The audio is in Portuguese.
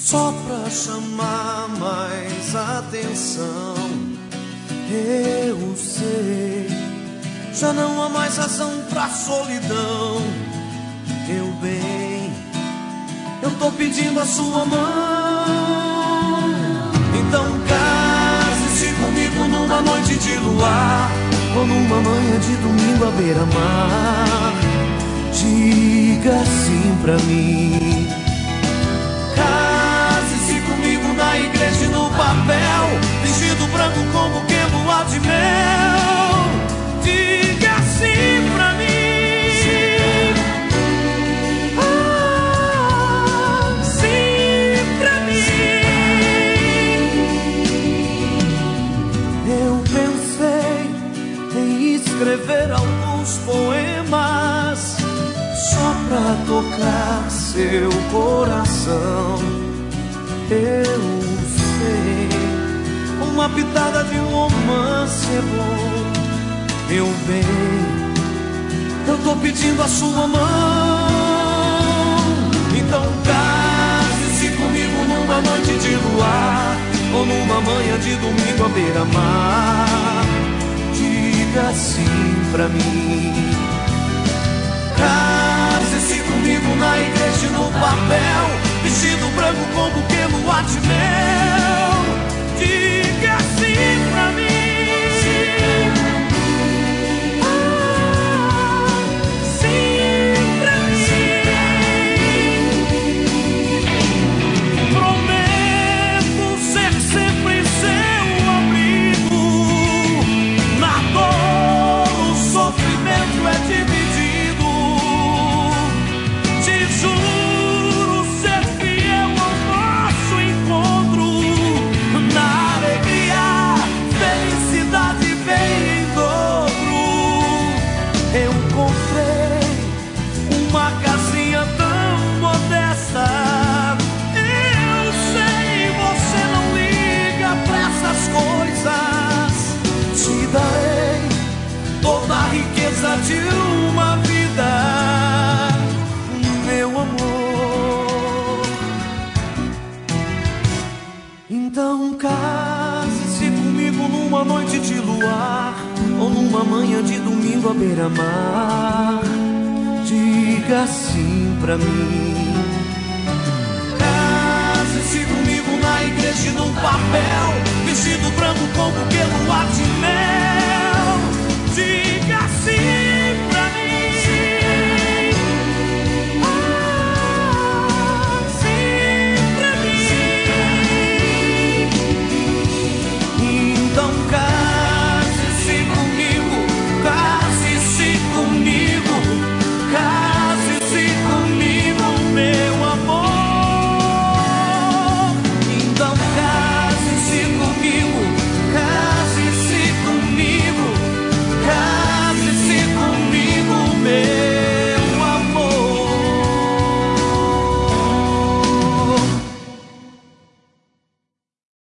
só pra chamar mais atenção. Eu sei, já não há mais razão pra solidão. Meu bem, eu tô pedindo a sua mão. Então case-se comigo numa noite de luar, ou numa manhã de domingo à beira-mar. Diga sim pra mim. Case-se comigo na igreja e no papel, vestido branco como que lua de mel. Diga sim pra mim. Sim pra mim. Eu pensei em escrever alguns poemas só pra tocar seu coração. Eu sei, uma pitada de romance é bom. Meu bem, eu tô pedindo a sua mão. Então case-se comigo numa noite de luar, ou numa manhã de domingo à beira-mar. Diga sim pra mim. Case-se comigo na igreja e no papel, vestido branco com buquê, lua de mel. Diga sim pra mim. Sim pra mim. Prometo ser sempre seu abrigo. Na dor o sofrimento é dividido. Te juro ser fiel ao nosso encontro. Na alegria, felicidade vem em dobro. Eu comprei uma casinha tão modesta. Eu sei, você não liga pra essas coisas. Te darei toda a riqueza de uma vida, meu amor. Então case-se comigo numa noite de luar, ou numa manhã de domingo à beira-mar. Diga sim pra mim.